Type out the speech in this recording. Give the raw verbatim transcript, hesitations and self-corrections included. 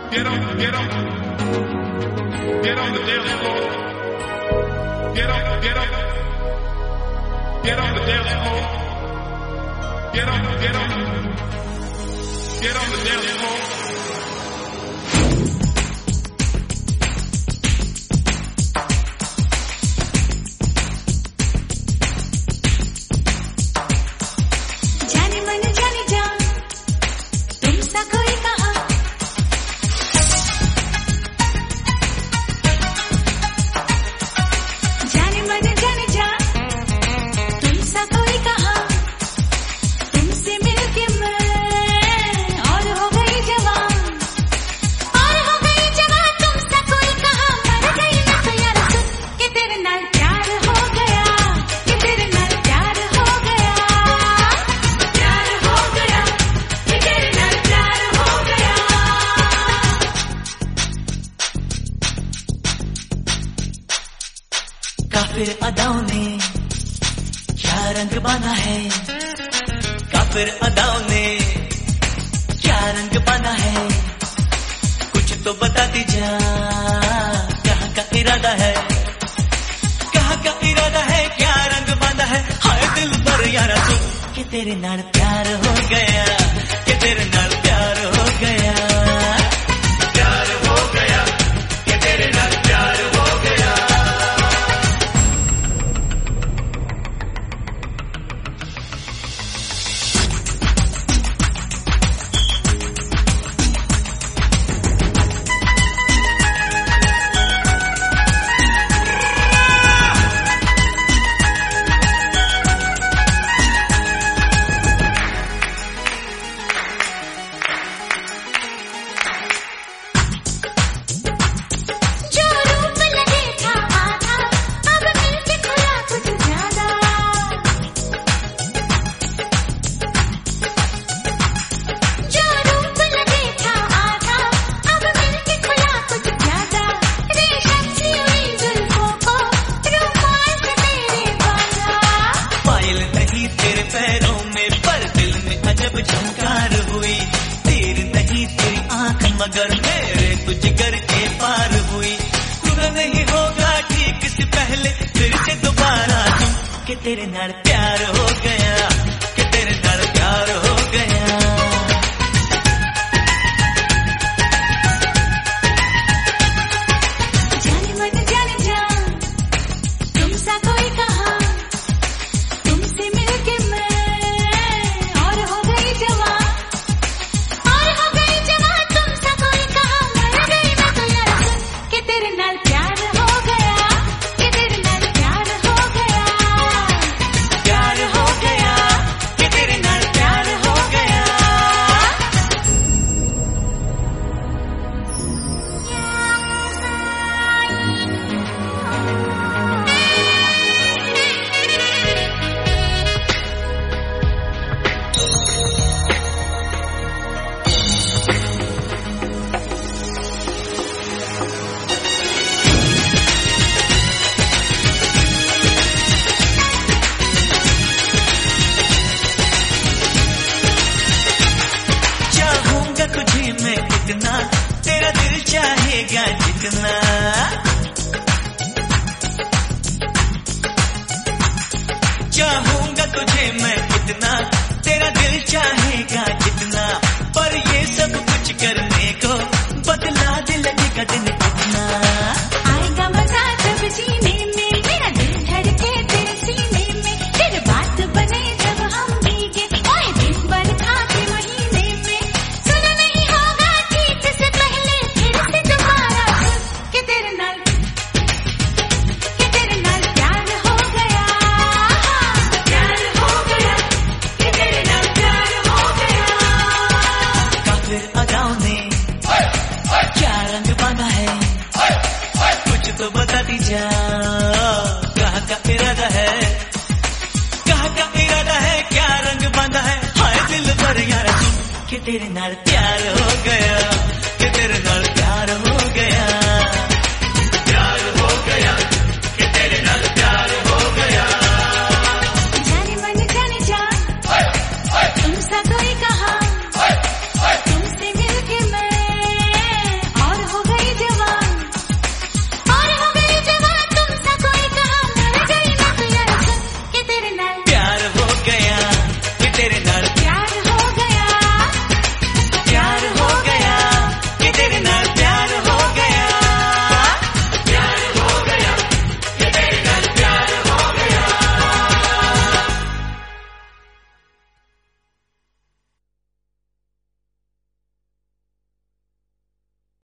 Get on, get on, get on the dance floor. Get on, get on, get on the dance floor. Get on, get on, get on the dance floor. काफिर अदाओं ने क्या रंग बांधा है, काफिर अदाओं ने क्या रंग बांधा है, कुछ तो बता दीजा कहाँ का इरादा है, कहाँ का इरादा है, क्या रंग बांधा है। हाय दिल पर यारा तू कि तेरे नाल प्यार हो गया, कि तेरे नाल प्यार हो गया, प्यार हो गया, कि तेरे नाल प्यार हो गया। झंकार हुई तीर नहीं तेरी आंख मगर मेरे तुझ घर के पार हुई। पूरा नहीं होगा ठीक से पहले फिर से दोबारा तू कि तेरे नाल प्यार हो गया, कि तेरे नाल प्यार हो गया। जाने मन जाने जा तुम सा कोई कहा, तुमसे मिलके मैं और हो गई जवान, और हो गई जवान। तुम सा कोई कहा मर गई मैं तो यार सुन कि तेरे नाल प्यार हो गया, कि तेरे नाल प्यार हो गया, प्यार हो गया, कि तेरे नाल प्यार हो गया। चाहूंगा तुझे मैं इतना, तेरा दिल चाहेगा जितना। चाहूंगा तुझे मैं इतना, तेरा दिल चाहेगा जितना। पर ये सब कुछ करने को बदला दिल लगेगा दिन कितना। आएगा मजा जब जीने में, मेरा दिल धड़के तेरे सीने में, फिर बात बने जब हम भीगे ओए दिन बरखा के महीने में। सुना नहीं होगा ठीक से पहले फिर से दोबारा कि तेरे नाल, कि तेरे नाल प्यार हो गया, प्यार हो गया, कि तेरे नाल प्यार हो गया। काफिर अदाओं ने क्या रंग बांधा है, कुछ तो बता दीजा कहाँ का इरादा है, कहाँ का इरादा है, क्या रंग बांधा है। हाय दिल पर यार तू कि तेरे नाल प्यार हो गया।